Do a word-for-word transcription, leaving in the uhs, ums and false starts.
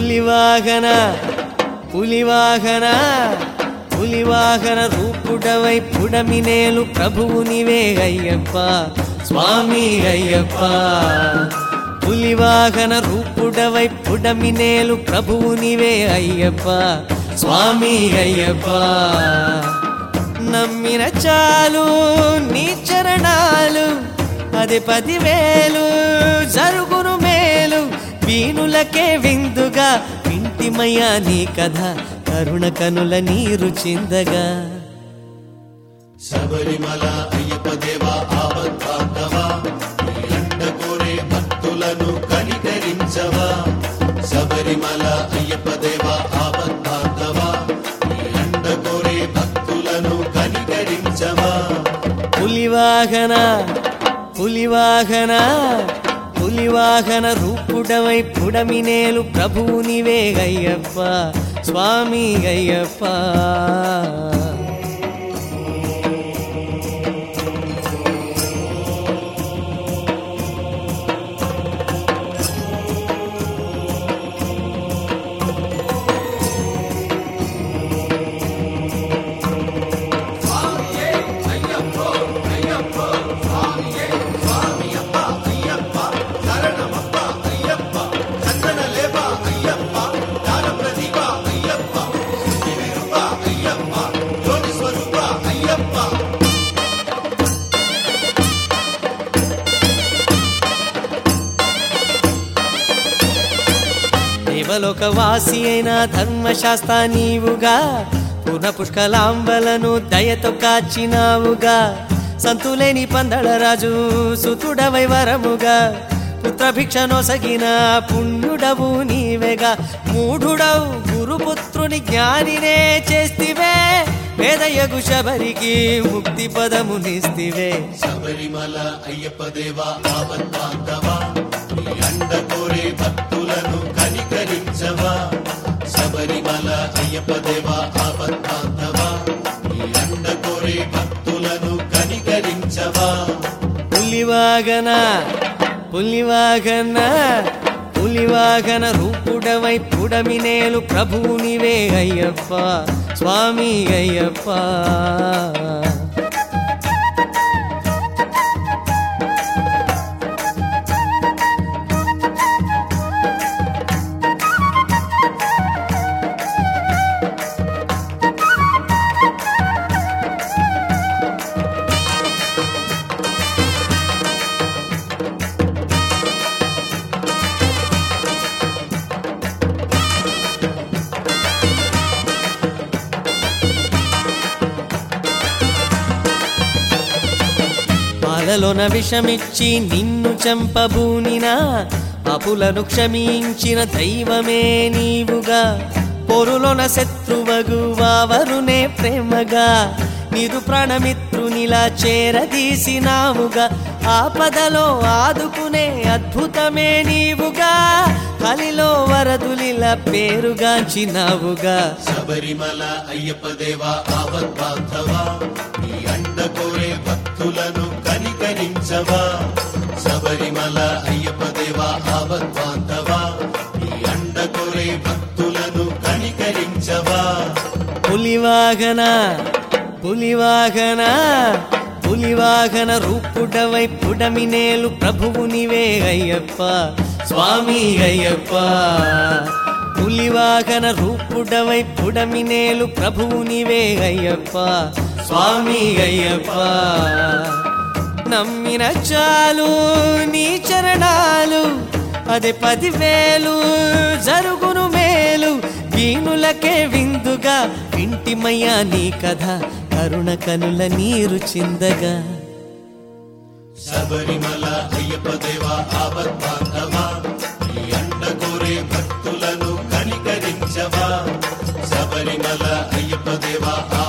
పులివాహన పులివాహన పులివాహన రూపుడవై పుడమినేలు ప్రభువు నీవే అయ్యప్ప స్వామి అయ్యప్ప. పులివాహన రూపుడవై పుడమినేలు ప్రభువు నీవే అయ్యప్ప స్వామి అయ్యప్ప. నమ్మిన చాలు నీ చరణాలు అది పదివేలు జరుగును మేలు. వీణులకే విందుగా వింటిమయ్యా నీ కథ కరుణ కనుల నీరు చిందగా. శబరిమల అయ్యప్ప దేవా ఆపద్బాంధవా అండ కోరే భక్తులను కనికరించవా. శబరిమల అయ్యప్ప దేవా ఆపద్బాంధవా అండ కోరే భక్తులను కనికరించవా. పులివాహన పులివాహన పులివాహన రూపుడవై పుడమినేలు ప్రభువు నీవే అయ్యప్ప స్వామి అయ్యప్ప. దేవలోక వాసి అయిన ధర్మశాస్త్ర నీవుగా పూర్ణ పుష్కలాంబలను దయతో కాచినావుగా. సంతులేని పందళ రాజు సుతుడవై వరముగా పుత్రభిక్షనొసగిన పుణ్యుడవు నీవేగా. మూఢుడవు గురుపుత్రుని జ్ఞానినే చేస్తివే వేదయగు శబరికి ముక్తి పదమునిస్తివే. శబరిమల అయ్యప్ప దేవా ఆపద్బాంధవా అండ కోరే భక్తులను కనికరించవా. శబరిమల అయ్యప్ప దేవా ఆపద్బాంధవా అండ కోరే భక్తులను కనికరించవా. పులివాహన పులివాహన పులివాహన రూపుడవై పుడమినేలు ప్రభువు నీవే అయ్యప్ప స్వామి అయ్యప్ప. పాలలోన విషమిచ్చి నిన్ను చంపబూనినా పాపులను క్షమించిన దైవమే నీవుగా. పొరులోన శత్రువగు వావరునే ప్రేమగా నిరు ప్రాణమిత్రునిలా చేరదీసినావుగా. ఆపదలో ఆదుకునే అద్భుతమే నీవుగా. కలిలో వరదులిలా పేరుగాంచినావుగా. శబరిమల అయ్యప్ప దేవా ఆపద్బాంధవా అండ కోరే భక్తులను కనికరించవా. శబరిమల అయ్యప్ప దేవా ఆపద్బాంధవా అండ కోరే భక్తులను కనికరించవా. పులివాహన పులివాహన పులివాహన రూపుడవై పుడమినేలు ప్రభువు నీవే అయ్యప్ప స్వామి అయ్యప్ప. పులివాహన రూపుడవై పుడమినేలు ప్రభువు నీవే అయ్యప్ప స్వామి అయ్యప్ప. నమ్మిన చాలు నీ చరణాలు అదే పదివేలు జరుగును మేలు. వీణులకే విందుగా వింటిమయ్యా నీ కథ కరుణ కనుల నీరు చిందగా. శబరిమల అయ్యప్ప దేవా ఆపద్బాంధవా అండ కోరే భక్తులను కనికరించవా. శబరిమల అయ్యప్ప దేవా